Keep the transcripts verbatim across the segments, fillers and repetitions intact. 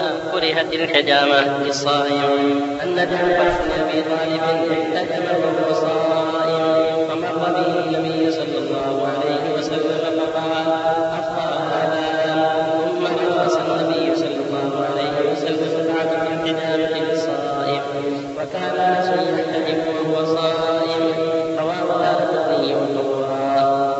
كرهت الحجامة للصائم. أن جعفر بن أبي طالب احتجم وهو صائم فمر به النبي صلى الله عليه وسلم فقال أخطأ هذا، ثم حبس النبي صلى الله عليه وسلم بعد الحجامة للصائم، وكان ناس يحتجم وهو صائم. رواه الدارقطني والطبراني.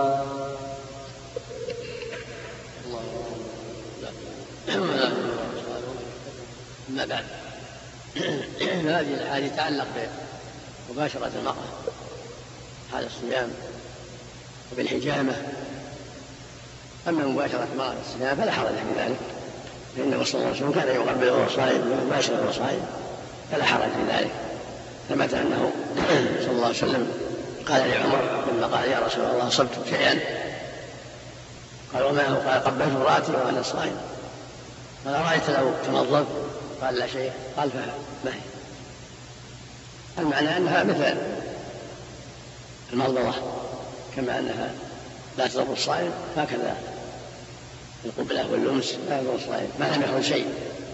أما بعد، هذه الأحاديث تتعلق بمباشرة المرأة حال الصيام وبالحجامة. أما مباشرة المرأة الصيام فلا حرج في ذلك، فإنه صلى الله عليه وسلم كان يقبل وهو صائم ويباشر وهو صائم، فلا حرج في ذلك. ثبت أنه صلى الله عليه وسلم قال لعمر لما قال يا رسول الله أصبت شيئا، قال وما هو؟ قال قبلت امرأتي وأنا صائم. قال رأيت لو تنظف؟ قال لا شيء. قال فما هي؟ المعنى أنها مثل المضمضة، كما أنها لا تضر الصائم هكذا القبلة واللمس لا يضر الصائم ما لم يخرج شيء.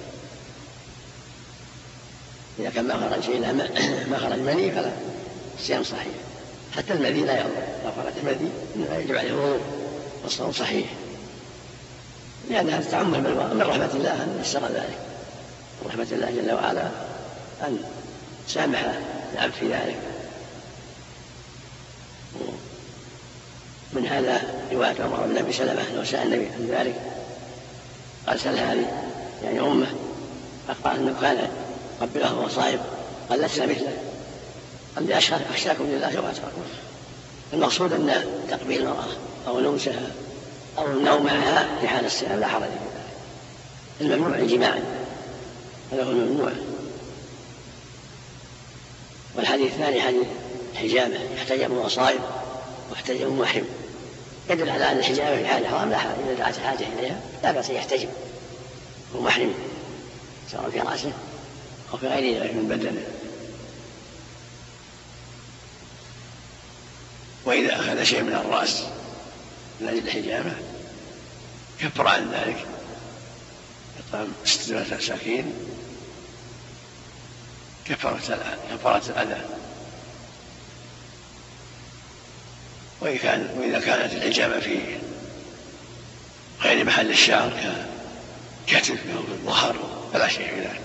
إذا كان ما خرج شيء ما خرج مني فلا الصيام صحيح. حتى المذي لا يضر، لو خرج المذي إنما يجب عليه الوضوء والصوم صحيح، لأن هذا تعمل من رحمة الله أن يسر ذلك، رحمة الله جل وعلا أن سامح العبد في ذلك. من هذا رواية عمر بن أبي سلمة لو سأل النبي عن ذلك قال سأل هذه يعني أمه، أخبر أنه كان قبله وهو صائم، قال لسنا مثله، قال لي أخشاكم لله وأتقاكم. المقصود أن تقبيل المرأة أو لمسها أو النوم معها في حال الصيام لا حرج في ذلك. الممنوع الجماع، هذا هو الممنوع. والحديث الثاني حديث الحجامة، يحتجم وهو صائم واحتجم محرم، يدل على أن الحجامة في حال الحرام لا حرج، إذا دعت الحاجة إليها لا بأس يحتجم هو محرم سواء في رأسه أو في غيره من بدنه. وإذا أخذ شيء من الرأس من أجل الحجامة كفر عن ذلك، إطعام ستة مساكين كفارة الأذى. وإذا كانت الحجامة في غير محل الشعر ككتف أو الظهر فلا شيء في ذلك.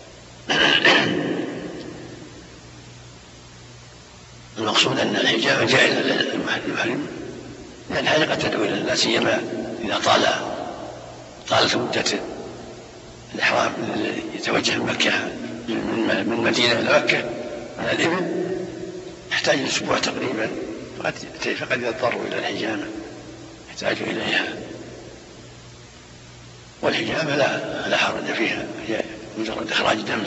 المقصود أن الحجامة جائزة للمحرم، لأن هذه قد تدعو إلى لا سيما إذا طال طالت مدة الإحرام الذي يتوجه من مكة من مدينة إلى مكة على الإبل يحتاج أسبوع تقريبا، فقد يضطر إلى الحجامة، يحتاج إليها. والحجامة لا لا حرج فيها، هي مجرد إخراج دم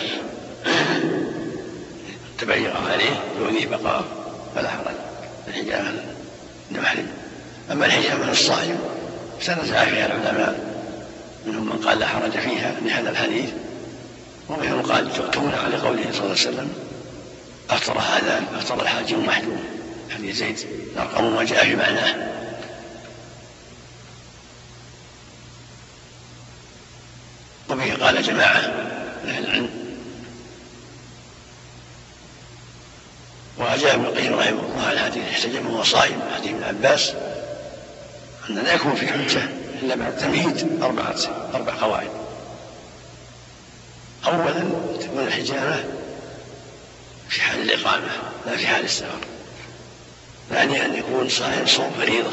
تبعير عليه يؤذي بقاء فلا حرج. الحجامة للمحرم. أما الحجامة للصائم سنزع فيها العلماء، منهم من قال لا حرج فيها لهذا الحديث، ومنهم قال تمنع لقوله صلى الله عليه وسلم أفطر هذا أفطر الحاجم محجوم، حديث زيد الأرقم ما جاء في معناه. وبه قال جماعة من أهل العلم. وأجاب ابن القيم رحمه الله على حديث احتجم وهو صائم حديث ابن عباس أن لا يكون في حجة إلا بعد تمهيد أربعة أربع قواعد. أولا تكون الحجامة في حال الإقامة لا في حال السفر. ثانيا أن يكون صائم صوم فريضة.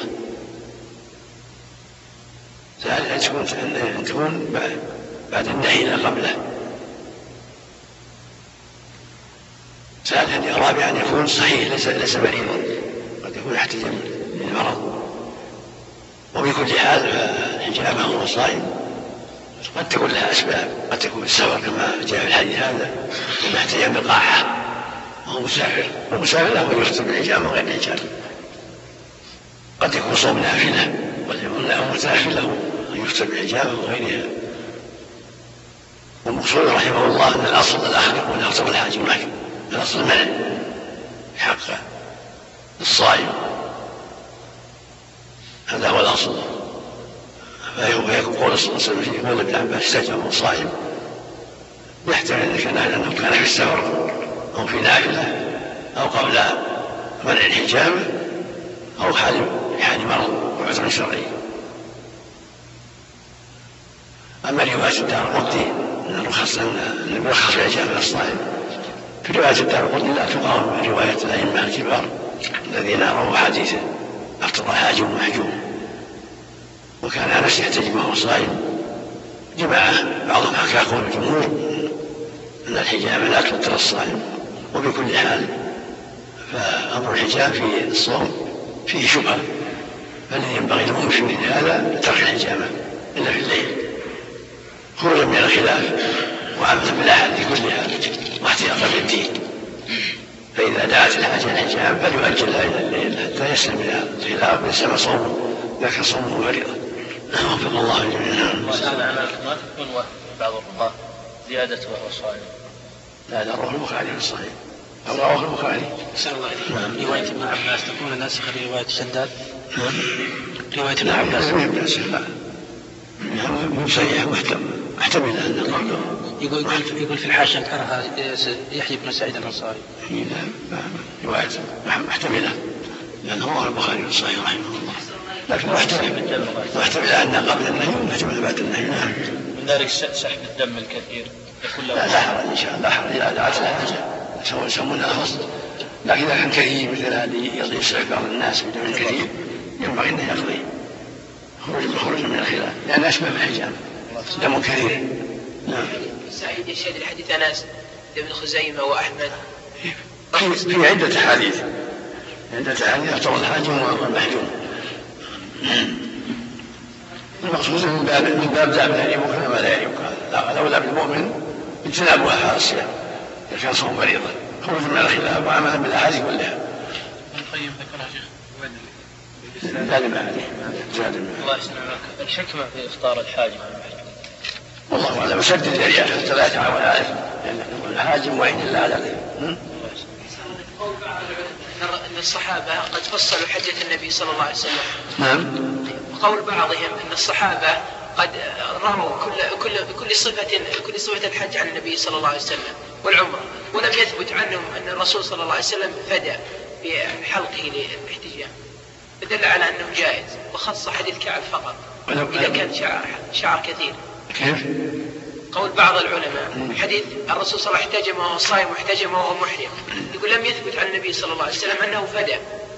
ثالثا أن تكون بعد, بعد النهي لا قبله. ثالثا رابعا أن يكون صحيح ليس ليس مريضا، قد يكون يحتجم للمرض. وبكل حال الحجامة وهو صائم قد تكون لها أسباب، قد تكون السفر كما جاء في الحديث هذا، كما احتجم بالقاحة وهو مسافر، والمسافر له أن يفطر بالحجامة وغير الحجامة. قد يكون صوم نافلة، قد يكون له متنافل له أن يفطر بالحجامة وغيرها. والمقصود رحمه الله أن الأصل الآخر يقول أفطر الحاجم محجوم، الأصل المنع في حق الصائم، هذا هو الأصل. فيقول صلى الله عليه وسلم يقول ابن عباس احتجم وهو صائم يحتمل أن كان أنه كان في السفر أو في نافلة أو قبل منع الحجامة أو حال حال مرض وعذر شرعي. أما رواية الدارقطني أن الرخص أن المرخص في حجامة الصائم، في رواية الدارقطني لا تقارن برواية الأئمة الكبار الذين رووا حديثه أفطر حاجم ومحجوم. وكان أنس يحتجم وهو صائم. جماعة بعضهم حكى قول الجمهور أن الحجامة لا تفطر الصائم، وبكل حال فأمر الحجام في الصوم فيه شبهة، فالذي ينبغي للمسلم هذا ترك الحجامة إلا في الليل خروجا من الخلاف وعملا بالأحاديث كلها واحتياطا بالدين. فإذا دعت الحاجة الحجام فليؤجلها إلى الليل حتى يسلم منها الخلاف ويسلم صومه ذاك صومه فريضة. وفق الله جميعا. ما تكون بعض الرقاة زيادة وهو صائم؟ لا لا، رواه البخاري في الصحيح أو رواه البخاري. أحسن الله إليك. رواية ابن عباس تكون ناسخة لرواية شداد؟ رواية ابن نعم عباس لا يمكن لا مو صحيح محتمل أن قوله يقول يقول في الحاشية كره يحيى بن سعيد الأنصاري. رواية محتملة لأنه رواه البخاري في الصحيح رحمه الله، لكن محتمل أن قبل النهي ومحتمل بعد النهي. نعم. من ذلك سحب الدم الكثير يكون له. لا لا حرج إن شاء الله، لا حرج إذا دعت الحاجة يسمونها فصل، لكن إذا كان كثير مثل هذه يصيح بعض الناس بدم كثير ينبغي أن يقضي خروج من الخلاف لأن أشبه بالحجام دم كثير. نعم. سعيد يشهد الحديث أنس ابن خزيمة وأحمد في عدة حديث عدة حديث يعتبر الحاجم والمحجوم. المقصود من باب من باب لا يريبك ما لا يريبك، الأولى بالمؤمن اجتنابها حال الصيام إذا كان صوم فريضة خروج من الخلاف وعملا بالأحاديث كلها. طيب ذكرها شيخ زاد عليه زاد الله يسلمك. الحكمة في إفطار الحاجم والله أعلم وسد الذريعة حتى لا يتعاون عليه لأن الحاجم وعين الله على غيره. أن الصحابة قد فصلوا حجة النبي صلى الله عليه وسلم. نعم. قول بعضهم أن الصحابة قد رموا كل كل كل صفة كل صفة الحج عن النبي صلى الله عليه وسلم والعمرة، ولم يثبت عنهم أن الرسول صلى الله عليه وسلم فدى بحلقه للاحتجام، فدل على أنه جائز، وخص حديث كعب فقط إذا كان شعر شعر كثير. كيف؟ قول بعض العلماء حديث الرسول صلى الله عليه وسلم احتجم وهو صائم واحتجم وهو محرم، يقول لم يثبت عن النبي صلى الله عليه وسلم أنه فدى.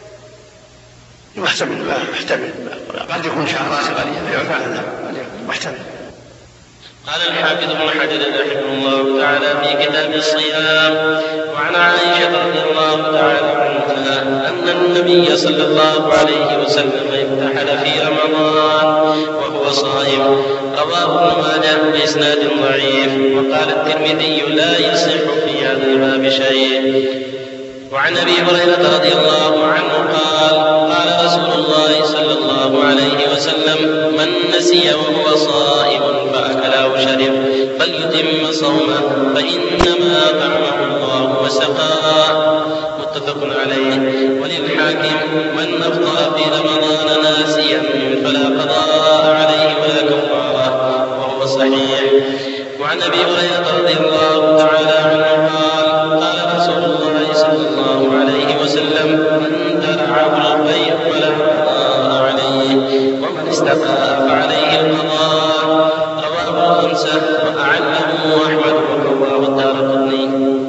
محتمل محتمل قد يكون شعرات غالية يعفى عنها محتمل. قال الحافظ ابن حجر رحمه الله تعالى في كتاب الصيام: وعن عائشة رضي الله تعالى عنها أن النبي صلى الله عليه وسلم ابتحل في رمضان وهو صائم. رواه ابن ماجه بإسناد ضعيف، وقال الترمذي لا يصح في هذا الباب شيء. وعن أبي هريرة رضي الله عنه قال: قال رسول الله صلى الله عليه وسلم: من نسي وهو صائم فأكل أو شرب فليتم صومه فإنما طعمه الله وسقاه. متفق عليه. وللحاكم: من أفطر في رمضان ناسيا فلا قضاء عليه ولا كفارة، وهو صحيح. وعن أبي هريرة رضي الله تعالى عنه قال: قال رسول الله صلى الله عليه وسلم: من درعه البيع فلا قضاء عليه، ومن استفاء فعليه القضاء. رواه الخمسة وأعله أحمد ورواه الدارقطني.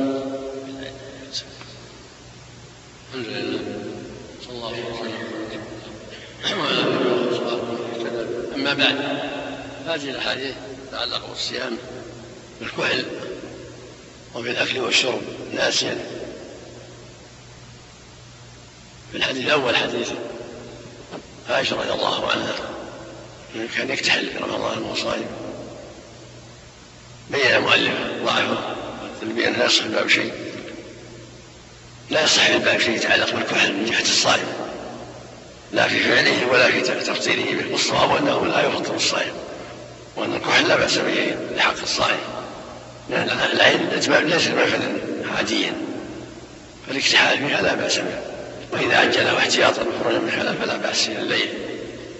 صلى الله عليه وسلم. أما بعد، هذه الأحاديث تتعلق بالصيام بالكحل وبالأكل والشرب ناسيا. في الحديث الأول حديث عائشة رضي الله عنها كان يكتحل في رمضان وهو صائم، بين المؤلف ضعفه بأنه لا يصح الباب شيء، لا يصح الباب شيء يتعلق بالكحل من جهة الصائم، لا في فعله ولا في تفطيره به. والصواب أنه لا يفطر الصائم، وأن الكحل لا بأس به لحق الصائم، لأن العين ليس منفذا عاديا، فالاكتحال فيها لا بأس به. وإذا عجله احتياطا وخرج من الخلاف فلا بأس إلى الليل،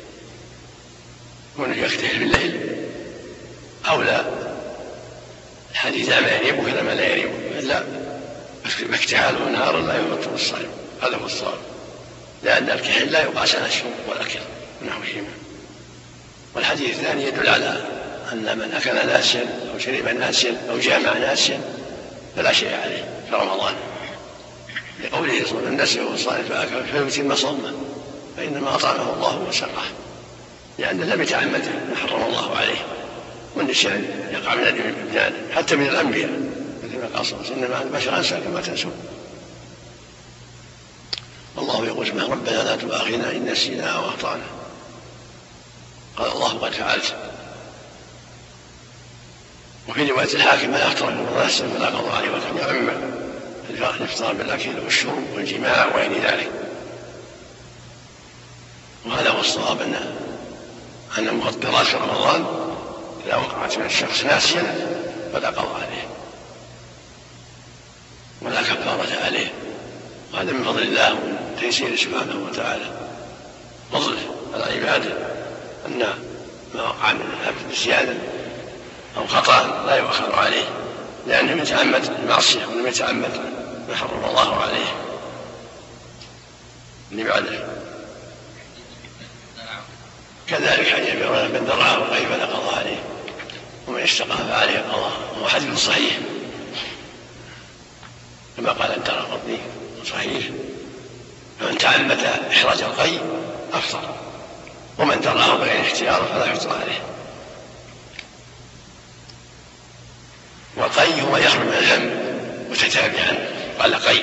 كونه يكتحل في الليل أولى الحديث ما يريبك إلى ما لا يريبك، لا اكتحاله نهارا لا يفطر الصائم، هذا هو الصواب، لأن الكحل لا يقاس على الشرب والأكل ونحوهما. والحديث الثاني يدل على أن من أكل ناسيا أو شرب ناسيا أو جامع ناسيا فلا شيء عليه في رمضان، لقوله صلى الله عليه وسلم: من نسي وهو صائم فأكل فليتم صومه فإنما أطعمه الله وسقاه، لأنه لم يتعمد ما حرم الله عليه. والنسيان يقع من ابن آدم حتى من الأنبياء، مثل ما قال صلى الله عليه وسلم: إنما البشر أنسى كما تنسون. والله يقول سبحانه: ربنا لا تؤاخذنا إن نسينا أو أخطأنا. قال الله: قد فعلت. وفي رواية الحاكم: من أفطر من نفسه فلا قضاء عليه وكان يعم الإفطار بالأكل والشرب والجماع وغير ذلك. وهذا هو الصواب، أن أن المفطرات في رمضان إذا وقعت من الشخص ناسيا فلا قضاء عليه ولا كفارة عليه، وهذا من فضل الله ومن تيسيره سبحانه وتعالى، فضله على عباده، أن ما وقع من العبد نسيانا أو خطأ لا يؤخر عليه، لأنه يتعمد المعصية ولم يتعمد ما حرم الله عليه. اللي بعده كذلك حديث ابي هريره: من درعه الغيب فلا قضاء عليه ومن اشتقى فعليه القضاء، وهو حديث صحيح كما قال الدارقطني صحيح: فمن تعمد احراج القي افطر، ومن درعه بغير اختيار فلا يفطر عليه. والقي هو يخرج من الهم متتابعا، قال قي.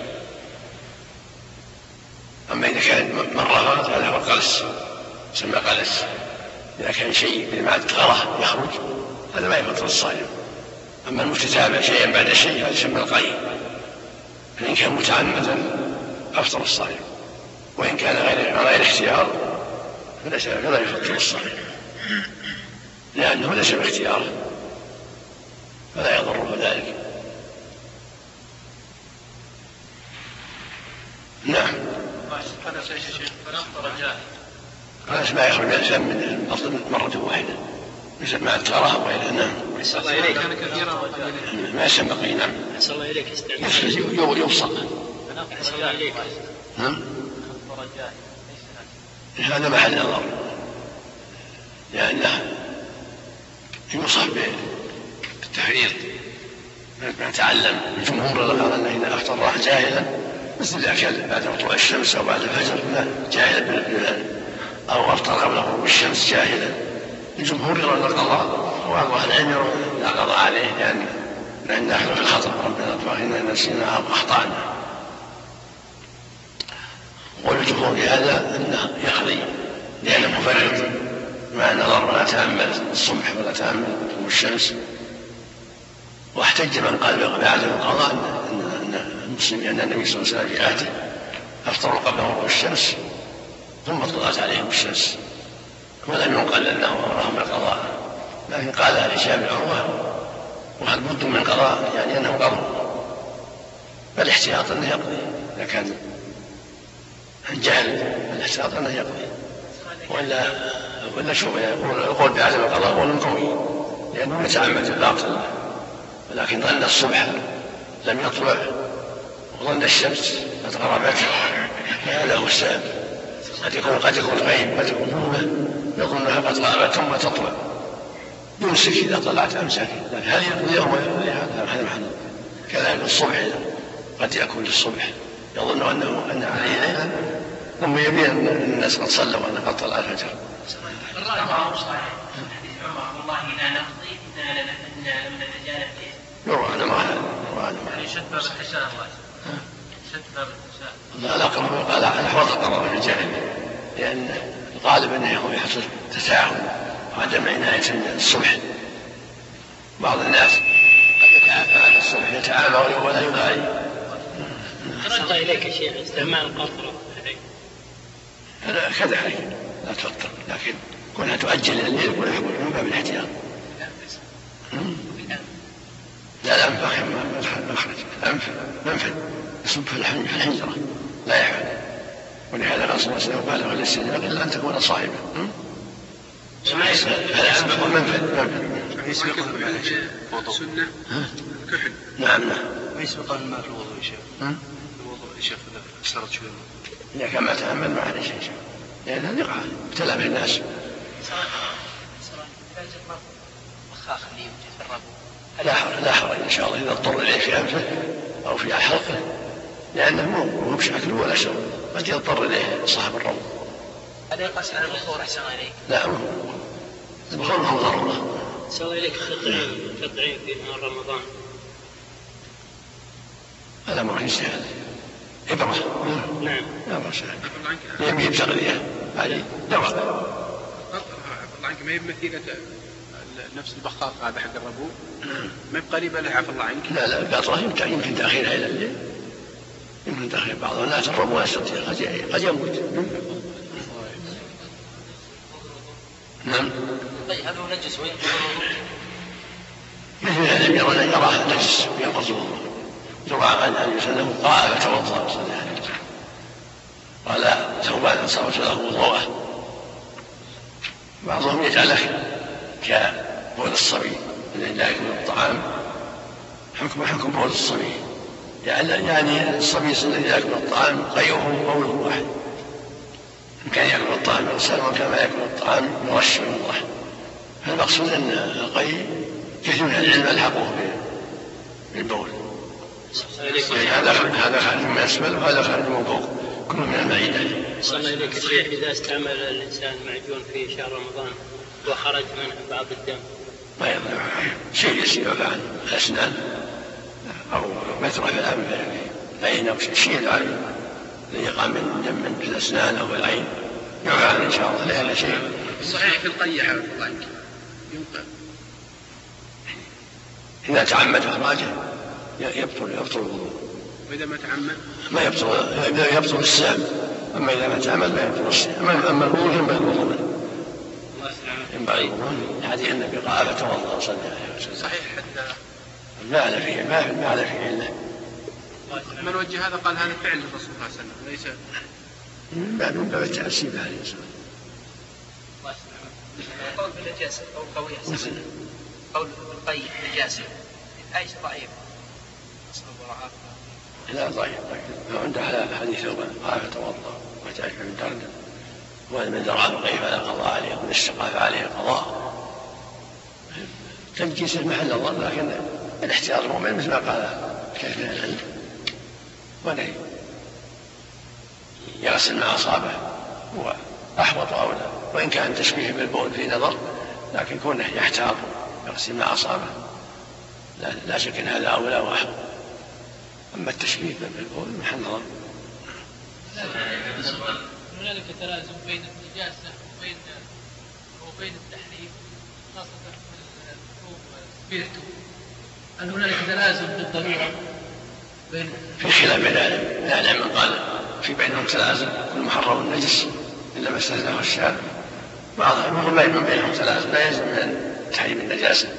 اما اذا كان مره فهذا هو القلس، يسمى قلس. إذا كان شيء بمعنى الغرة يخرج هذا ما يفطر الصائم. أما المتتابع شيئا بعد شيء هذا يسمى القي، فإن كان متعمدا أفطر الصائم، وإن كان غير غير اختيار فلا يفطر الصائم، لأنه ليس باختياره فلا يضره ذلك. نعم. قال ما يخرج الإنسان من الأرض مرة واحدة يسمى مع التراها وغيرها. نعم. ما يسمى قي. نعم. يبصق. نعم. هذا محل نظر، لأنه يوصف بالتفريط. ما تعلم الجمهور قال أنه إذا أفطر راح جاهلا مثل إذا أكل بعد طلوع الشمس أو بعد الفجر جاهلا بالبلاد، أو أفطر قبل غروب الشمس جاهلا. الجمهور يرون القضاء، وبعض أهل العلم يرون لا قضاء عليه، لأن لأن نحن في الخطأ، ربنا لا تؤاخذنا إن نسينا أو أخطأنا. والجمهور بهذا أنه يقضي لأنه مفرط، مع نظر ولا تأمل الصبح ولا تأمل غروب الشمس. واحتج من قال بعدم القضاء أن المسلمين أن النبي صلى الله عليه وسلم في عهده أفطروا قبل غروب الشمس ثم طلعت عليهم الشمس، ولم ينقل أنه أمرهم القضاء، لكن قالها هشام بن عروة: وهل بد من قضاء؟ يعني أنه قضى، فالاحتياط أنه يقضي. إذا كان الجهل الاحتياط أنه يقضي، وإلا وإلا شو يقول يقول بعدم القضاء قول قوي، لأنه يتعمد الباطل، ولكن ظن الصبح لم يطلع وظن الشمس قد غربت فهذا هو السبب. قد يكون قد يكون غيب، قد يكون ظلمة يظنها قد غابت ثم تطلع، يمسك إذا طلعت أمسك، لكن هل يقول يوم هذا محل. كذلك الصبح قد يكون الصبح يظن أنه أن عليه ليلا ثم يبين أن الناس قد صلوا وأن قد طلع الفجر. والله لا نقضي إذا لم نتجانب فيه. يروى أنا ما هذا يعني شد باب الحساب شد باب الحساب. لا لا قرر قال أحوط القرار في الجانب، لأن الغالب أنه يحصل تساهل وعدم عناية الصبح. بعض الناس قد يتعافى على الصبح يتعافى ولا يداعي. رد إليك يا شيخ استعمال القطرة كذلك لا تفطر، لكن كونها تؤجل الليل ولا يقول من باب الاحتياط. لا لا مخرج مخرج منفذ يصب في الحنجرة لا يحفل، ولهذا قال صلى الله عليه وسلم: قال وللسنة إلا أن تكون صائما. هذا منفذ منفذ يسبق الماء سنة كحل. نعم نعم. ما يسبق الماء في الوضوء يا شيخ. الوضوء يا شيخ إذا اشترط شوي. إذا كان ما تعمل ما عليه شيء، لأنها نقعة ابتلى به الناس. لا حرج لا حرج إن شاء الله إذا اضطر إليه في أنفه أو في حلقه، لأنه مو بشكل ولا شرب، قد يضطر إليه صاحب الروض. هذا يقاس على البخور أحسن إليك؟ لا مو البخور ما هو ضرورة. أحسن إليك تطعيم تطعيم في نهار رمضان. هذا أمر يستاهل إبرة. نعم. لا بأس به. يمين تغذية هذه دواء. الله عنك ما هي بمثيلة نفس البخاخ هذا حق الربو، ما بقريبة له عفى الله عنك. لا لا القطرة يمكن يمكن تأخيرها إلى الليل، يمكن تأخير بعض الناس الربو لا يستطيع قد يموت. نعم. طيب هذا هو نجس وين؟ مثل هذا يرى يراه نجس ينقض الوضوء، يروى عن النبي صلى الله عليه وسلم قال فتوضأ صلى الله عليه وسلم، قال ثوبان صوت له وضوءه. بعضهم يجعله كبول الصبي الذي لا يكون الطعام حكم حكم بول الصبي، يعني الصبي الذي لا يكون الطعام قيئه بوله واحد، إن كان يأكل الطعام الإنسان وكان ما يأكل الطعام يرش من الله. فالمقصود أن القي كثير من العلم ألحقوه بالبول، هذا هذا خارج من أسفل وهذا خارج من فوق، كل من المعدة. صلى إليك الشيخ إذا استعمل الإنسان معجون في شهر رمضان وخرج منه بعض الدم ما يضر شيء يسير عن الأسنان أو مترة في العين أو شيء عليه الذي يقع من دم في الأسنان أو العين يعفى عنه إن شاء الله، لا شيء. صحيح في القيحة ينقل إذا تعمد إخراجه يبطل يبطل الوضوء، وإذا ما تعمد ما يبطل يبطل الصيام، أما إذا ما تعمد ما يبطل الصيام. أما الوضوء ينبغي الوضوء ينبغي الوضوء حديث النبي قال فتوضأ صلى الله عليه وسلم. صحيح حتى ما على فيه ما ما على فيه إلا من وجه هذا قال هذا فعل الرسول صلى الله عليه وسلم ليس من باب التعسيب عليه الصلاة والسلام. قول بالنجاسة أو قوي أحسن، قول بالقي نجاسة أيش ضعيف؟ لا ضعيف ضعيف عنده على حديث قال فتوضأ وتعرف من درد، ومن درى القي فلا قضاء عليه ومن استقى فعليه القضاء. تنجيس المحل الظن، لكن الاحتياط المؤمن مثل ما قال كثير من العلم، ولا يغسل ما أصابه هو أحوط أولى، وإن كان تشبيه بالبول في نظر، لكن كونه يحتاط يغسل ما أصابه لا, لا شك أن هذا أولى وأحوط. أما التشبيه بالبول محل نظر. هنالك تلازم بين النجاسة وبين وبين التحريم، خاصة في الثوب. هل هنالك تلازم بالضرورة بين؟ في خلاف بين العلم من قال في بينهم تلازم كل محرم النجس إلا ما استثناه الشارع، بعضهم ما يكون بينهم تلازم لا يلزم من تحريم النجاسة.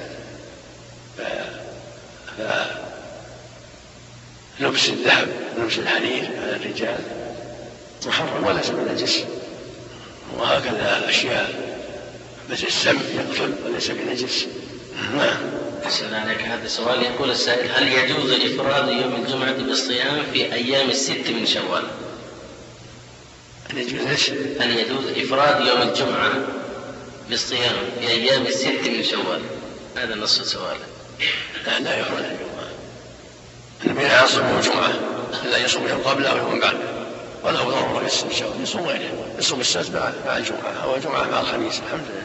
فلبس الذهب ولبس الحرير على الرجال محرم وليس بنجس، وهكذا أشياء مثل السم يقتل وليس بنجس. أحسن عليك. هذا سؤال يقول السائل: هل يجوز إفراد يوم الجمعة بالصيام في أيام الست من شوال؟ هل يجوز إفراد يوم الجمعة بالصيام في أيام الست من شوال؟ هذا نص السؤال. لا لا يفرد الجمعة، النبي لا يصوم يوم الجمعة إلا يصوم يوم قبله أو يوم بعده، وله ضرورة في الست من شوال يصوم غيره، يصوم السبت مع الجمعة أو الجمعة مع الخميس. الحمد لله.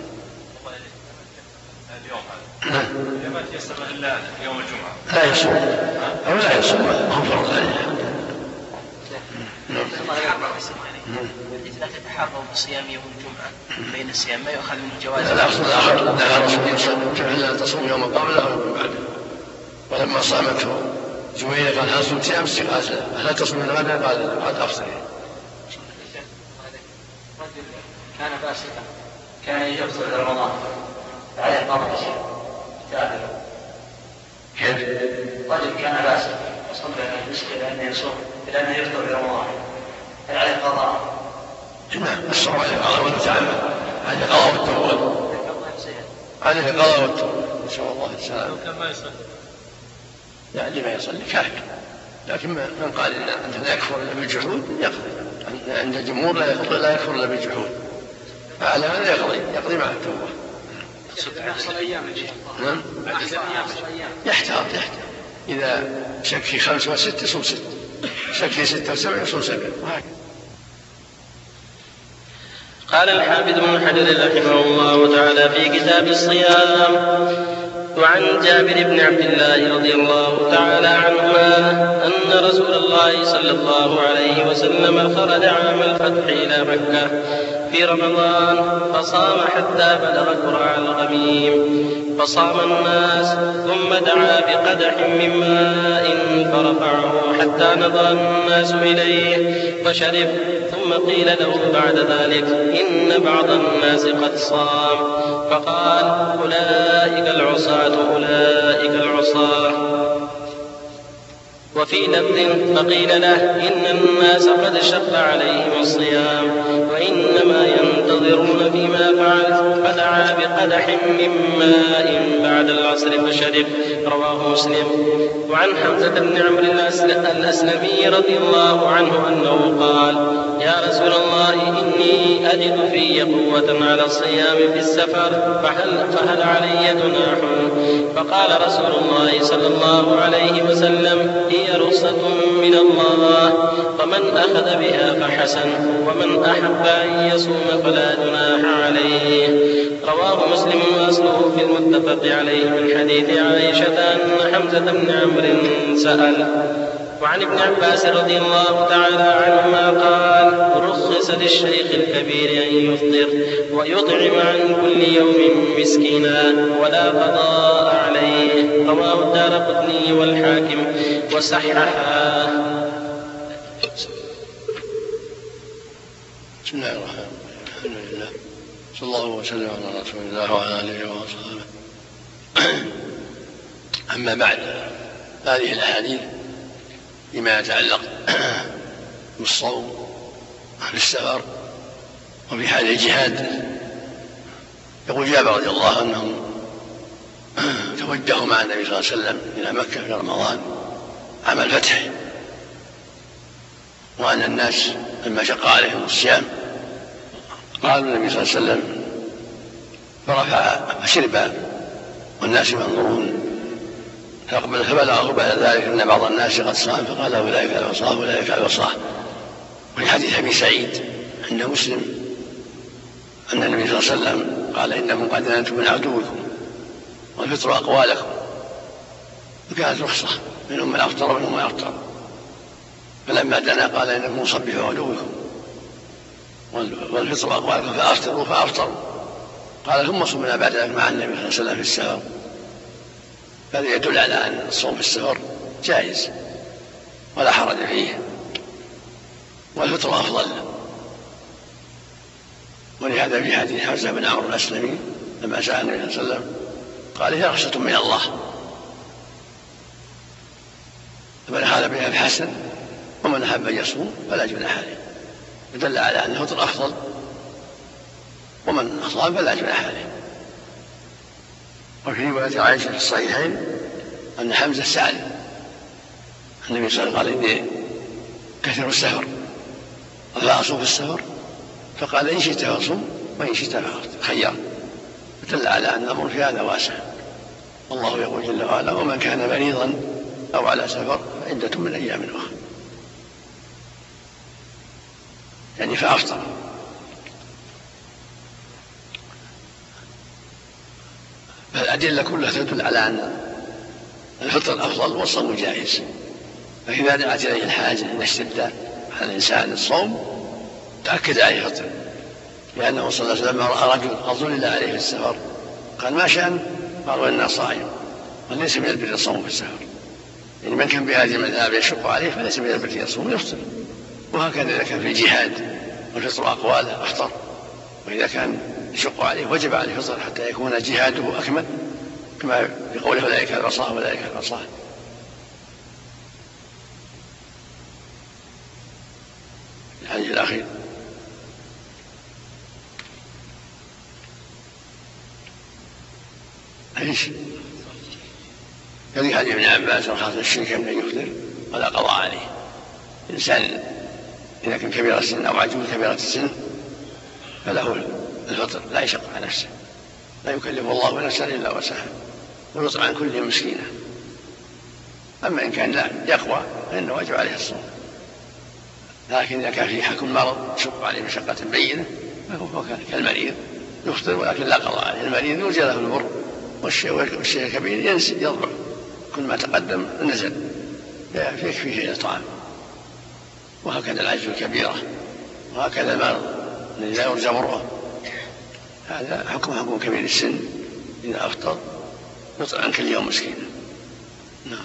لما تيسر إلا يوم الجمعة لا يصوم أو لا يصوم هم فرض عليه. لا تتحروا بصيام يوم الجمعة بين الصيام ما يؤخذ من الجواز. لا أصل الآخر نهى رسول الله صلى الله عليه وسلم لا تصوم يوم قبله أو يوم بعده، ولما صامته جويرية قال هل صمت أمس؟ قال هل تصوم غدا؟ قال قد أفطر. رجل كان فاسقا كان يفطر رمضان عليه قضاء كيف؟ رجل كان فاسقا وصلى الفسق إلى أنه يصوم إلى أنه يفطر في رمضان، هل عليه قضاء؟ نعم الصوم عليه قضاء ولا تعمد، عليه قضاء والتوبة، عليه قضاء والتوبة. نسأل الله السلامة. لو كان ما يصلي يعني ما يصلي كافر، لكن من قال إن لا يكفر إلا بالجحود يقضي. عند الجمهور لا يكفر لا يكفر إلا بالجحود، فعلى هذا يقضي يقضي مع التوبة. يحصل أيام إن شاء الله. نعم. يحتاط يحتاط إذا شك في خمس وست يصوم ست، شك في ستة وسبع يصوم سبع، وهكذا. قال الحافظ ابن حجر رحمه الله تعالى في كتاب الصيام: وعن جابر بن عبد الله رضي الله تعالى عنهما أن رسول الله صلى الله عليه وسلم خرج عام الفتح إلى مكة في رمضان فصام حتى بلغ قرع الغميم، فصام الناس ثم دعا بقدح من ماء فرفعه حتى نظر الناس إليه فشرب، ثم قيل له بعد ذلك إن بعض الناس قد صام، فقال: أولئك العصاة أولئك العصاة. وفي لفظ: فقيل له إن الناس قد شق عليهم الصيام وإنما ينتظرون فيما فعل، فدعا بقدح من ماء بعد العصر فشرب. رواه مسلم. وعن حمزة بن عمرو الأسلمي رضي الله عنه أنه قال: يا رسول الله إني أجد في قوة على الصيام في السفر فهل, فهل علي جناح؟ فقال رسول الله صلى الله عليه وسلم: هي رخصة من الله، فمن أخذ بها فحسن، ومن أحب أن يصوم فلا جناح عليه. رواه مسلم وأصله في المتفق عليه من حديث عائشة أن حمزة بن عمرو سأل. وعن ابن عباس رضي الله تعالى عنهما قال: رخص للشيخ الكبير أن يفطر ويطعم عن كل يوم مسكينا ولا قضاء عليه. رواه الدارقطني والحاكم وصححه. بسم الله الرحمن الرحيم. الحمد لله صلى الله وسلم على رسول الله وعلى آله وصحبه. أما بعد، هذه الأحاديث فيما يتعلق بالصوم في السفر وفي حال الجهاد. يقول جابر رضي الله عنه توجهوا مع النبي صلى الله عليه وسلم إلى مكة في رمضان عام الفتح، وأن الناس لما شق عليهم الصيام قالوا النبي صلى الله عليه وسلم فرفع فشرب والناس ينظرون، فأقبل فبلغه بعد ذلك أن بعض الناس قد صام فقال: أولئك العصاة أولئك العصاة. وفي حديث أبي سعيد عند مسلم أن النبي صلى الله عليه وسلم قال: إنكم قد نالتم من عدوكم والفطر أقوالكم، فكانت رخصة، منهم من أفطر ومنهم من أفطر. فلما دنا قال: إنكم صبحوا عدوكم والفطر أقوالكم فأفطروا فأفطروا. قال: ثم صمنا بعد ذلك مع النبي صلى الله عليه وسلم في السفر. هذا يدل على أن الصوم في السفر جائز ولا حرج فيه، والفطر أفضل. ولهذا في حديث حمزة بن عمرو الأسلمي لما سأل النبي صلى الله عليه وسلم قال: هي رخصة من الله، فمن أخذ بها فحسن، ومن أحب أن يصوم فلا جناح عليه. يدل على أن الفطر أفضل، ومن صام فلا جناح عليه. وفي رواية عائشة في الصحيحين أن حمزة سأل النبي صلى الله عليه وسلم: قال: إني كثير السفر أفأصوم في السفر؟ فقال: إن شئت فأصوم وإن شئت فخير. فدل على أن الأمر في هذا واسع. الله يقول جل وعلا: ومن كان مريضا أو على سفر فعدة من أيام أخرى، يعني فأفطر. فالأدلة كلها تدل على أن الفطر أفضل والصوم جائز، فإذا دعت إليه الحاجة إلى اشتد على الإنسان الصوم تأكد عليه الفطر، لأنه صلى الله عليه وسلم رأى رجل قد ظلل عليه في السفر قال: ما شأن؟ قالوا: إنه صائم. وليس من البر الصوم في السفر، يعني من كان بهذه المذهب يشق عليه فليس من البر يصوم يفطر. وهكذا إذا كان في الجهاد والفطر أقواله أفطر، وإذا كان يشق عليه وجب عليه الفطر حتى يكون جهاده أكمل، كما في قوله: أولئك العصاة أولئك العصاة. الحديث الأخير: ايش؟ كذلك حديث ابن عباس رخص الشرك من أن يفطر ولا قضاء عليه. الإنسان إذا كان كبير السن أو عجوز كبيرة السن فله الفطر لا يشق على نفسه، لا يكلف الله نفسا إلا وسعها، ويطعم عن كل مسكينة. أما إن كان لا يقوى فإنه واجب عليه الصوم، لكن إذا كان فيه حكم مرض يشق عليه مشقة بينة فهو كالمريض يفطر ولكن لا قضاء عليه. المريض يرجى له المر، والشيء الكبير ينزل يضبع، كل ما تقدم نزل فيكفيه الإطعام. وهكذا العجز الكبيرة، وهكذا المرض الذي لا يرجى مره، هذا حكم حكم كبير السن إذا أفطر يطعم عن كل يوم مسكينا. نعم.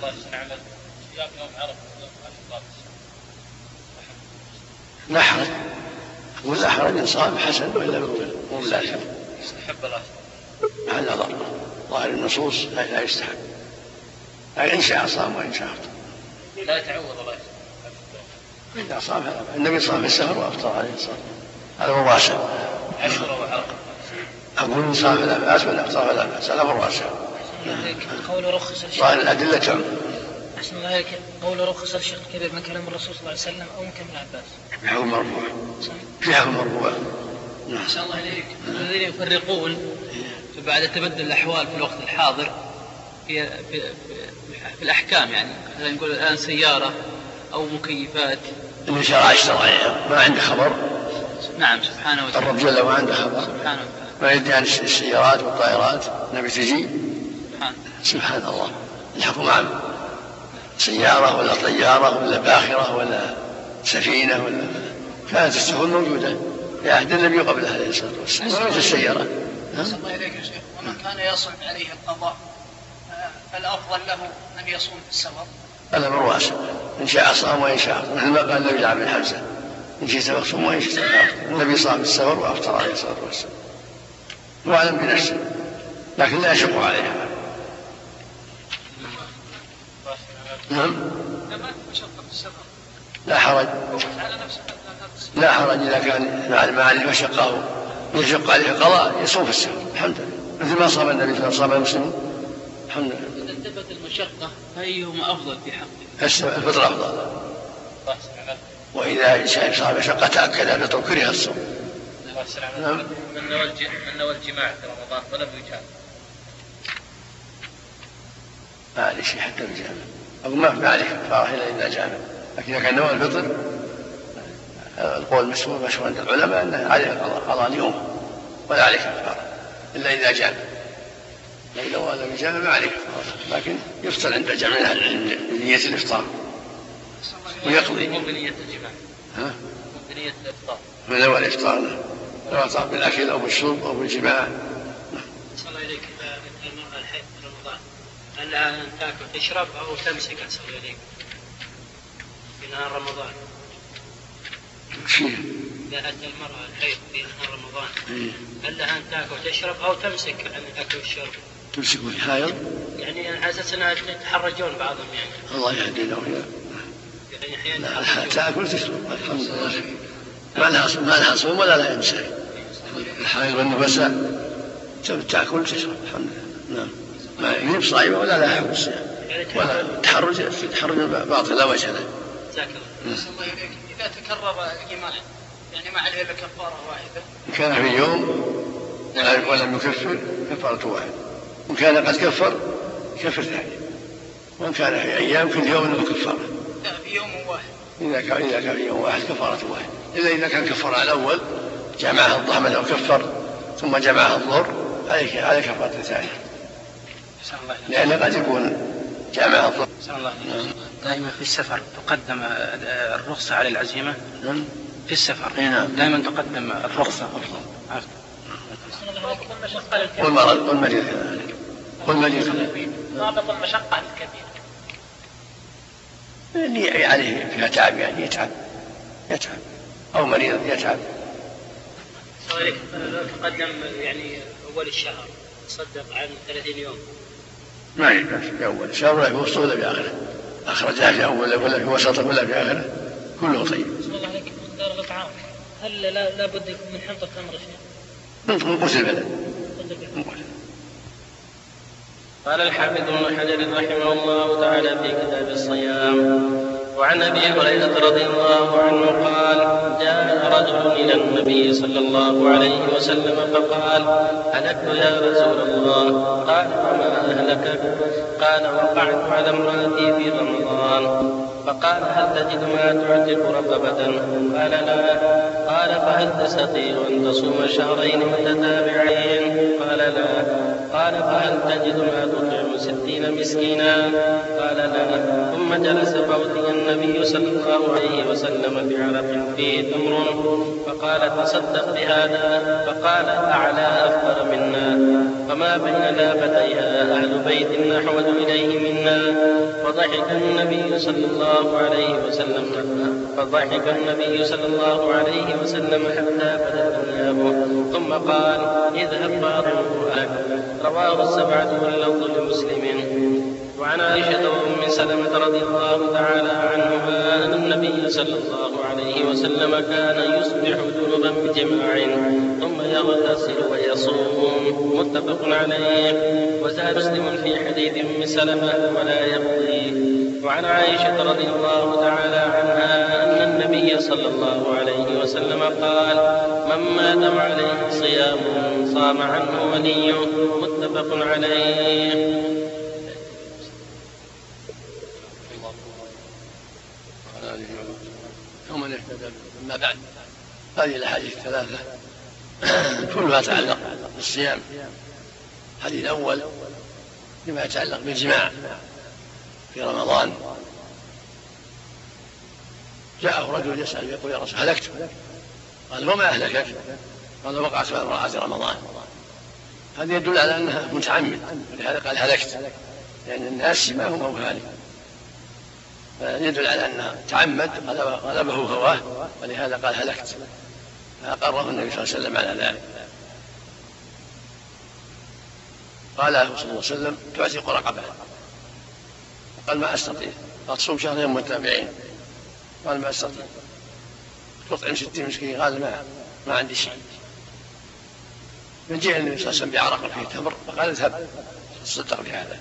لا حرج، ولا حرج إن صام حسن وإلا مو بلازم. يستحب الأفطار مع النظر، ظاهر النصوص لا يستحب، أي إن شاء صام وإن شاء أفطر. لا يتعوض الله إذا صام النبي صام في السفر وأفطر عليه الصلاة والسلام، هذا مراسل. عشرة وحلقة. أقول إن صام فلا بأس ولا أفطر فلا بأس، هذا مراسل. قول رخص الشيخ. ظاهر الأدلة تعم. أحسن الله إليك، قول رخص الشيخ كبير من كلام الرسول صلى الله عليه وسلم أو من كلام ابن عباس؟ في حكم مرفوع. في حكم مرفوع. أحسن الله إليك. الذين يفرقون بعد تبدل الأحوال في الوقت الحاضر في, في, في الأحكام، يعني مثلا نقول الآن سيارة أو مكيفات. اللي شرع الشرعية ما عنده خبر. نعم سبحانه وتعالى. الرب جل وعلا عنده خبر. سبحانه وتعالى. ما يدري عن السيارات والطائرات نبي تجي. سبحان. سبحان الله، الحكم عام. سيارة ولا طيارة ولا باخرة ولا سفينة ولا كانت السفن موجودة في عهد النبي قبله عليه الصلاة والسلام. في السيارة. أحسن الله إليك يا شيخ. ومن كان يصعب عليه القضاء فالأفضل له أن يصوم في السفر. هذا من واسع، إن شاء صام وإن شاء، مثل ما قال النبي عن بن حمزة إن شئت فاصوم وإن شئت فافطر. النبي صام في السفر وأفطر عليه الصلاة والسلام، وأعلم بنفسه، لكن لا يشق عليها. نعم. لا حرج، لا حرج إذا كان مع عليه مشقة يشق عليه القضاء يصوم في السفر، الحمد لله، مثل ما صام النبي صلى الله عليه وسلم صام المسلمين، الحمد لله. إذا انتبهت المشقة فأيهما أفضل في حقه؟ الفطر أفضل. وإذا صار مشقة تأكد الفطر كره الصوم. نعم. من نوى الجماع في رمضان ولم يجامع. ما عليه شيء حتى بجامع، أو ما عليه كفارة إلا إذا جامع، لكن إذا كان نوى الفطر القول المشهور مشهور عند العلماء أنه عليه قضاء اليوم ولا عليه كفارة إلا إذا جامع. لكن لو لم يجامع ما عليه كفارة، لكن يفطر عند جمع أهل العلم بنية الإفطار ويقضي. مو بنية الجماع. ها؟ مو بنية الإفطار. من أول الإفطار لو أفطر بالأكل أو بالشرب أو بالجماع. صلى الله عليك. إذا المرأة الحيض في رمضان هل لها أن تأكل تشرب أو تمسك؟ صلى الله عليك في نهار رمضان. إذا أتى المرأة الحيض في نهار رمضان هل لها أن تأكل تشرب أو تمسك عن الأكل والشرب؟ تمسك بالحائض؟ يعني أنا حاسس أنها يتحرجون بعضهم يعني. الله يهدينا وإياه. يعني أحيانا تأكل وتشرب الحمد لله، ما لها ما لها صوم ولا لها إمساك. الحائض والنفساء تأكل وتشرب الحمد لله. نعم، ما يجيب صائمة ولا لها حكم الصيام ولا تحرج تحرج باطل لا وجه له. جزاك الله. صلى الله عليك. إذا تكرر الجماع يعني ما عليه إلا كفارة واحدة. إن كان في يوم ولم يكفر كفارة واحد، وإن كان قد كفر كفر ثاني، وإن كان في أيام كل يوم له كفارة. لا في يوم واحد. إذا كان إذا كان في يوم واحد كفارة واحد، إلا إذا كان كفر على الأول جمعها الضحى لو كفر ثم جمعها الظهر عليك على كفارة ثانية، لأن قد يكون جمعها الظهر. دائما في السفر تقدم الرخصة على العزيمة. في السفر دائما تقدم الرخصة أفضل. والمرض والمريض كذلك. والمريض ضابط المشقة الكبيرة اللي عليه فيها تعب، يعني يتعب يتعب أو مريض يتعب. سؤالك لو تقدم يعني أول الشهر تصدق عن ثلاثين يوم ما يبقى في أول الشهر ولا في وسطه ولا في آخره، أخرجها في أول ولا في وسطه ولا في آخره كله طيب. بسم الله عليك. من دار الطعام هل لا لابد يكون من حنطة تمر شيء؟ من قوت البلد. قال الحافظ ابن حجر رحمه الله تعالى في كتاب الصيام: وعن ابي هريره رضي الله عنه قال: جاء رجل الى النبي صلى الله عليه وسلم فقال: هلكت يا رسول الله. قال: وما اهلكك؟ قال: وقعت على امراتي في رمضان. فقال: هل تجد ما تعتق رقبة؟ قال: لا. قال: فهل تستطيع ان تصوم شهرين متتابعين؟ قال: لا. قال: فهل تجد ما تطعم ستين مسكينا؟ قال: لا. ثم جلس فأتي النبي صلى الله عليه وسلم بعرق فيه تمر فقال: تصدق بهذا. فقال: أعلى أفقر منا، فما بين لافتيها أهل بيت أحوج إليه منا. فضحك النبي صلى الله عليه وسلم فضحك النبي صلى الله عليه وسلم حتى بدت ثيابه، ثم قال: اذهب فأطعمه لك. رواه السبعة واللفظ لمسلم. وعن عائشة وأم سلمة رضي الله تعالى عنهما أن النبي صلى الله عليه وسلم كان يصبح جنبا بجماع ثم يغتسل ويصوم، متفق عليه. وزاد مسلم في حديث أم سلمة: ولا يقضي. وعن عائشة رضي الله تعالى عنها أن النبي صلى الله عليه وسلم قال: من مات وعليه صيام صام عنه وليه، متفق عليه. ثم نهتدى. أما بعد، هذه الأحاديث الثلاثة كلها تتعلق بالصيام. الحديث الأول فيما يتعلق بالجماع في رمضان. جاءه رجل يسأل يقول: يا رسول هلكت. قال: وما أهلكك؟ قال: وقعت على امرأة رمضان. هذا يدل على أنها متعمد، ولهذا قال هلكت، لأن الناس ما هم هالك، يدل على أنه تعمد غلبه هواه، ولهذا قال هلكت، فأقره النبي صلى الله عليه وسلم على ذلك. قال له صلى الله عليه وسلم: تعتق رقبة. قال: ما أستطيع. قال: تصوم شهرين متابعين. قال: ما أستطيع. تطعم ستين مسكين. قال: ما ما عندي شيء. من جاء النبي صلى الله عليه وسلم بعرق فيه تمر فقال: اذهب تصدق بهذا.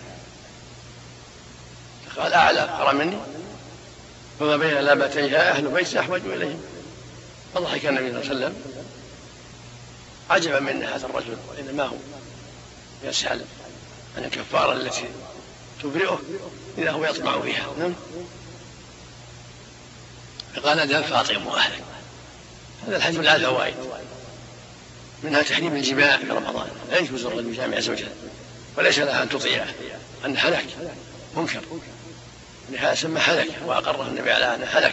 قال: أعلى أفقر مني، فما بين لابتيها أهل بيت أحوج إليهم. فضحك النبي صلى الله عليه وسلم عجبا من هذا الرجل، وإنما هو يسأل عن الكفارة التي تبرئه إذا هو يطمع فيها. فقال: اذهب فأطعمه أهلك. هذا الحديث له فوائد، منها تحريم الجماع في رمضان، لا يجوز الرجل يجامع زوجته وليس لها أن تطيعه، أن هلك منكر، لهذا سمى هلك وأقره النبي على أنه هلك.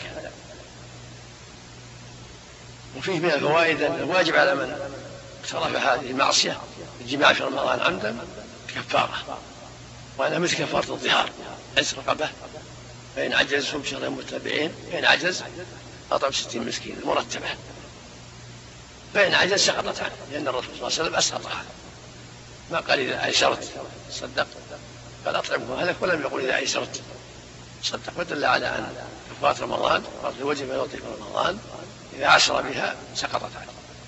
وفيه من الفوائد أن الواجب على من اقترف هذه المعصية الجماع في رمضان عمدا كفارة، وأنا مثل كفارة الظهار: عتق رقبة، فإن عجز صوم شهرين متتابعين، فإن عجز أطعم ستين مسكين مرتبة، فإن عجز سقطت عنه، لأن الرسول صلى الله عليه وسلم أسقطها، ما قال إذا أيسرت صدق، قال أطعمه أهلك، ولم يقل إذا أيسرت صدق، ودل على أن كفارة رمضان كفارة الوجب يعطي في رمضان إذا عسر بها سقطت عنه،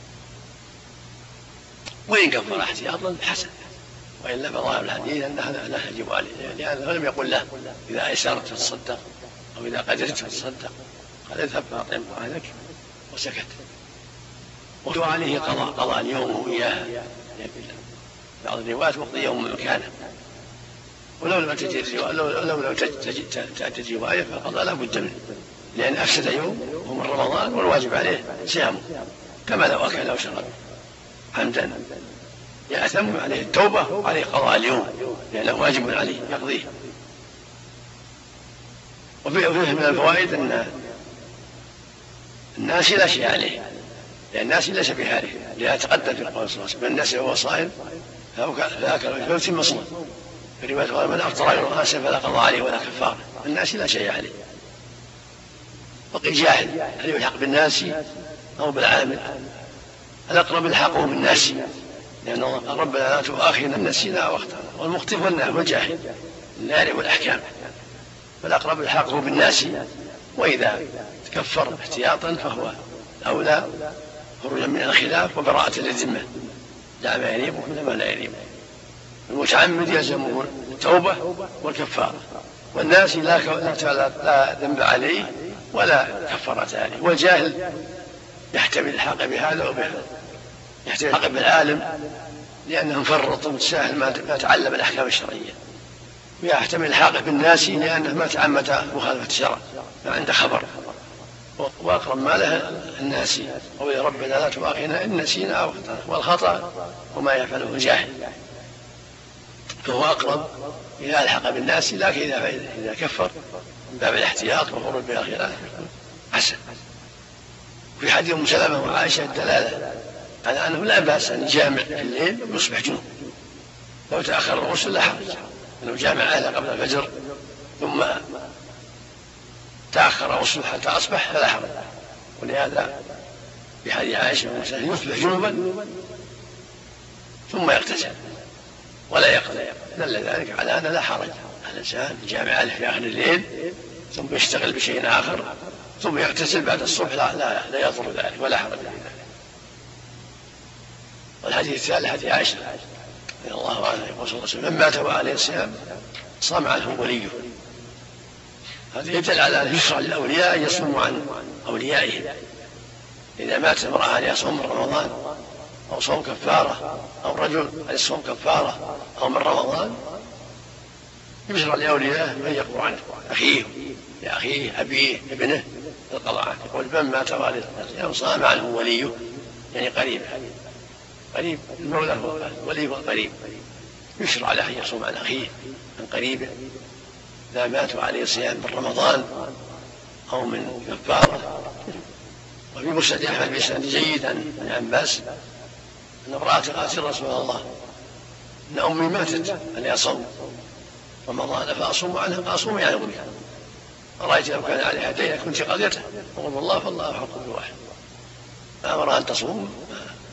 وإن كفر احتياطا حسن، وإلا فظاهر الحديث أنها لا يجب عليه، لأنه لم يقل له إذا أيسرت فتصدق أو إذا قدرت فتصدق، قال: اذهب فأطعمه أهلك، وسكت. وهو عليه قضاء قضاء اليوم إياها، بعض الروايات وقضي يوم مكانه، ولو لم تجد لو لم تجد رواية فالقضاء لا بد منه، لأن أفسد يوم وهو من رمضان، والواجب عليه صيامه، كما لو أكل أو شرب عمدا يأثم، عليه التوبة وعليه قضاء اليوم، لأنه واجب عليه يقضيه. وفيه من الفوائد أن الناس لا شيء عليه، لأن الناس ليس بحاله، لأن تقدم في القول صلى الله عليه وسلم: الناس وهو صائم فأكل فيتم صومه. في رواية قال: من أفطر غير غاسل فلا قضاء عليه ولا كفارة. الناس لا شيء عليه. بقي جاهل هل يلحق بالناس أو بالعامل؟ الأقرب الحقه بالناس، لأن الله قال: ربنا لا تؤاخذنا إن نسينا أو أخطأنا. والمخطئ والجاهل لا يعرف الأحكام، فالأقرب الحقه بالناس، وإذا تكفر احتياطا فهو أولى خروجا من الخلاف وبراءة للذمة، دع ما يريبه من ما لا يريبه. المتعمد يلزمه التوبة والكفارة، والناس لا لا ذنب عليه ولا كفارة عليه. والجاهل يحتمل الحق بهذا وبهذا، يحتمل الحق بالعالم لأنه مفرط ومتساهل ما تعلم الأحكام الشرعية، ويحتمل الحق بالناس لأنه ما تعمد مخالفة الشرع، ما عنده خبر. وأقرب ما له الناس، قول ربنا لا تؤاخذنا إن نسينا أو أخطأنا، والخطأ وما يفعله الجاهل، فهو أقرب إلى الحق بالناس. لكن إذا إذا كفر من باب الاحتياط وخروج بها الخلاف حسن. في حديث أم سلمة وعائشة الدلالة على أنه لا بأس أن يجامع في الليل ويصبح جنوب، لو تأخر الغسل لا حرج، أنه جامع أهله قبل الفجر ثم تأخر غسله حتى أصبح فلا حرج. ولهذا في حديث عائشة وأم سلمة يصبح جنوبا ثم يغتسل ولا يقضي، دل ذلك على أن لا حرج على الإنسان يجامع أهله في آخر الليل ثم يشتغل بشيء آخر ثم يغتسل بعد الصبح، لا, لا, لا يضر ذلك ولا حرج في ذلك. والحديث الثالث حديث عائشة رضي الله عنها يقول صلى الله عليه وسلم من مات وعليه الصيام صام عنه وليه. هذا يدل على أن يشرع للأولياء أن يصوموا عن أوليائهم. إذا مات امرأة يصوم من رمضان أو صوم كفارة، أو رجل يصوم كفارة أو من رمضان، يشرع لأولياء من يقضوا عنه، أخيه لأخيه أبيه ابنه القضاء عنه. يقول من مات وعليه الصيام صام عنه وليه، يعني قريب قريب المولى وليه القريب، يشرع له أن يصوم عن أخيه من قريبه إذا مات وعليه صيام من رمضان أو من كفارة. وفي مسند أحمد بإسناد جيد عن ابن عباس أن امرأة قالت رسول الله إن أمي ماتت أن أصوم رمضان فأصوم عنها، فأصوم عن أمي، أرأيت لو كان عليها دين كنت قضيته، وقل الله فالله أحق بالواحد. فأمرها أن تصوم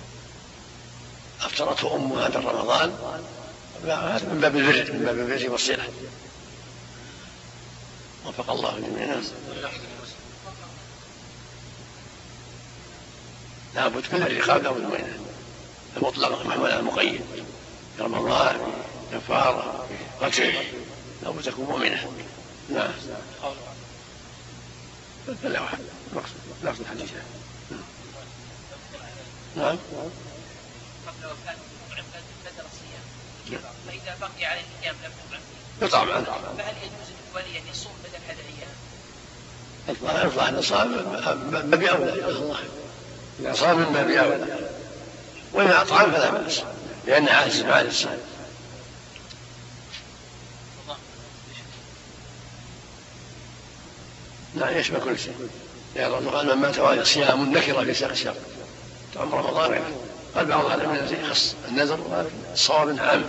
أفطرته أمها من رمضان، هذا من باب البر من باب البر والصلة. وفق الله جميعا. لابد كل الرقاب لابد منها، المطلق محمول على المقيد، في رمضان في كفارة في قتل لابد تكون مؤمنة. نعم لا واحد نفس الحديث. نعم قبل وفاته بدل الصيام، فإذا بقي عليه الأيام لم يطعم عنه، فهل يجوز للولي أن يصوم بدل هذه الأيام؟ الظاهر أن صام من باب أولى، إذا صام من باب أولى، وإن أطعم فلا بأس لأن عاجز مع الإنسان. لا يشمل كل شيء، لأن الله قال من مات وعليه صيام نكرة في سياق الشرع، طعم رمضان غيره. قال بعض أهل العلم يخص النذر، والصواب عام.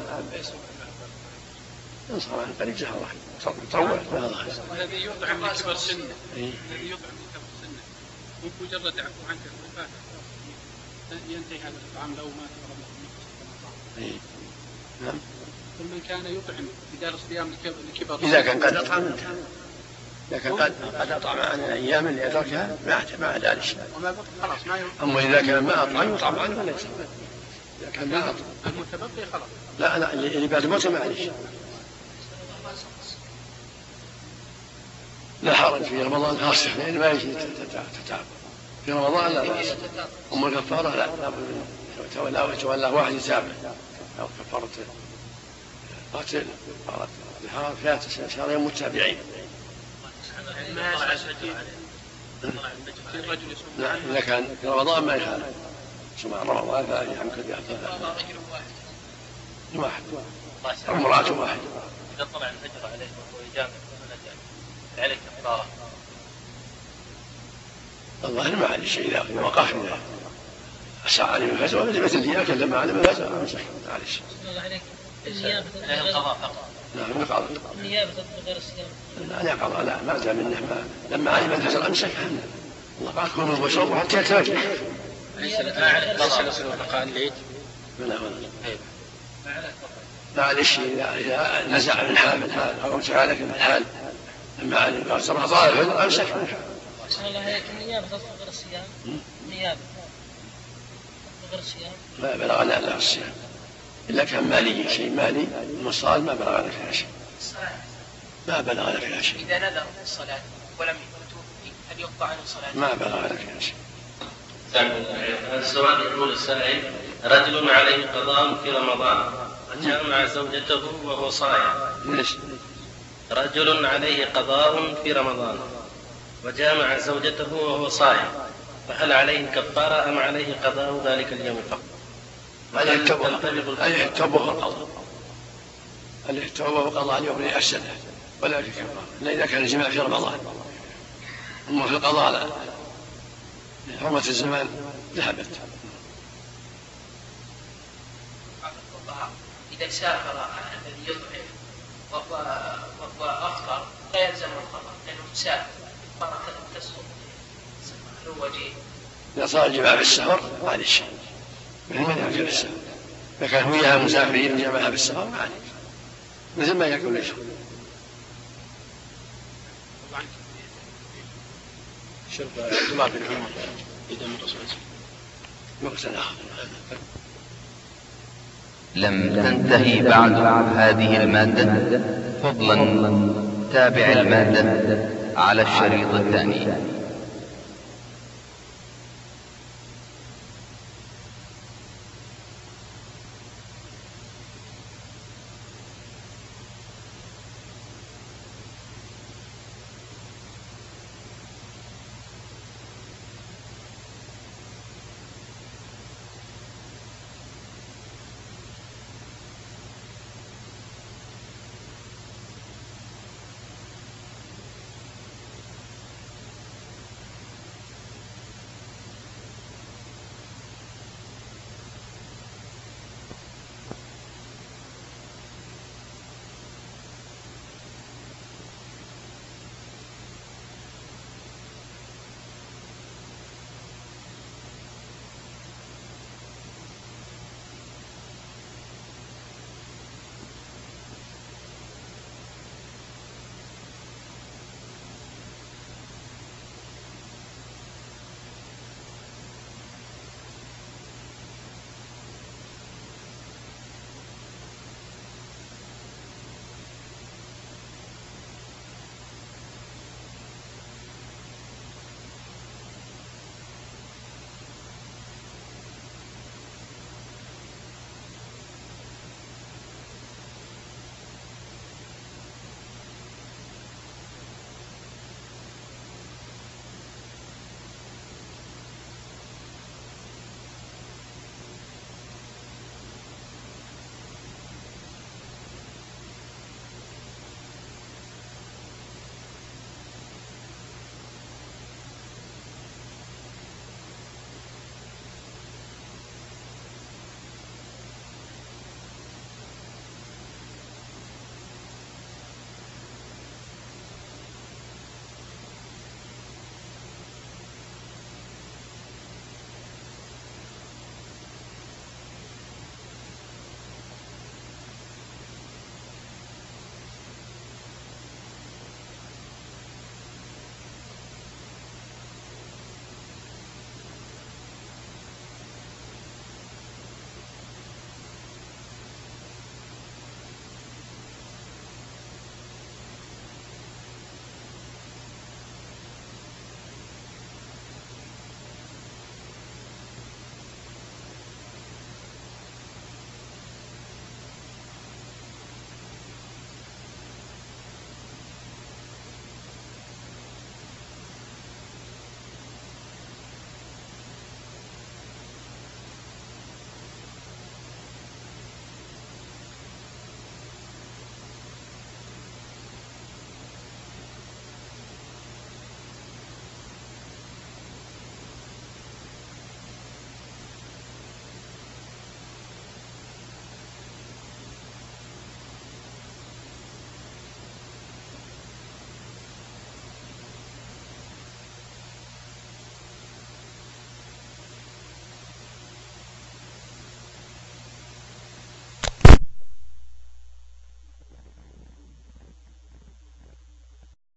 إن صام عن قريب جهر واحد يطوع فهذا خير. الذي يطعم من كبر سنه، الذي يطعم من كبر سنه مجرد عفو عنك الوفاة ينتهي هذا الطعام لو مات رمضان. نعم. ثم كان يطعم بدار الصيام لكبر إذا كان قد أطعم إذا كان قد قد أطعم عن الأيام اللي أدركها ما عدا ذلك. وما بقي خلاص ما يطعم. أما إذا كان ما أطعم يطعم عنه ولا يصوم. إذا كان ما أطعم المتبقي خلاص. لا لا اللي بعد موته معلش. لا حرج في رمضان خاصة، لأن ما يجي تتعب في رمضان لا بأس. أما الكفارة لا لا تولى واحد يتابع أو كفارة قتل كفارة ظهار فيها شهرين متابعين. نعم إذا كان في رمضان ما يخالف، ثم رمضان فيمكن بأفضل واحد أو امرأة واحد. إذا طلع الفجر عليه وهو يجامع عليه كفارة؟ الظاهر ما عليه شيء، إذا وقف إذا أسعى عليه الفتوى مثل ذلك لما علم الفتوى معلش. عليه القضاء فقط. نعم القضاء. النيابة غير الصيام. لا لا قضاء لا ما دام منه ما لما علم الفتوى أمسك عنه. الله قال كل وشرب حتى يتوجه. ليس لسلسلة التقاليد. لا ولا. معلش إذا نزع من حال من حال أو تعالك من حال لما علم قال سمع ظاهر الفتوى أمسك عنه. أحسن الله عليك. النيابة تطلق غير الصيام. النيابة غير الصيام. ما بلغنا إلا الصيام. إلا كان مالي شيء مالي مصال ما بلغ لك فيها شيء ما بلغ لك فيها شيء إذا نذر الصلاة ولم يتوفي هل يقطع عنه الصلاة؟ ما بلغ لك فيها شيء. هذا السؤال يقول السائل: رجل عليه قضاء في رمضان وجاء مع زوجته وهو صائم. ليش؟ رجل عليه قضاء في رمضان وجاء مع زوجته وهو صائم، فهل عليه كفارة أم عليه قضاء ذلك اليوم فقط؟ عليه التوبة والقضاء، عليه التوبة والقضاء اليوم السنة ولا في كفارة إلا إذا كان الجماع في رمضان. أما في القضاء لا، حرمة الزمان ذهبت. إذا سافر الذي يطعم وهو أفطر لا يلزم القضاء لأنه مسافر فرق تسقط الوجه. إذا صار الجماع في السفر ما عليه شيء، مثل من يأكل في السفر. إذا كان وياها مسافرين جماعها في السفر ما عليه، مثل ما يأكل ليش. شرب الجماع في العمر إذا متصل وقت آخر. لم تنتهي بعد هذه المادة، فضلا تابع المادة على الشريط الثاني.